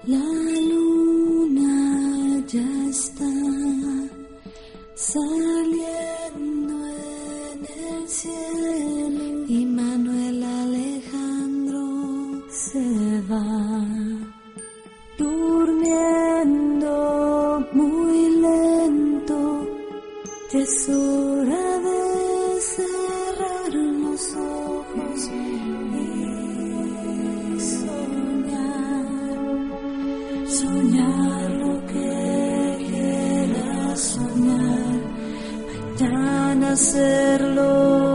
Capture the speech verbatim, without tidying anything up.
La luna ya está saliendo en el cielo y Manuel Alejandro se va durmiendo muy lento. Es hora de cerrar los ojos y soñar, soñar lo que quieras soñar, mañana hacerlo.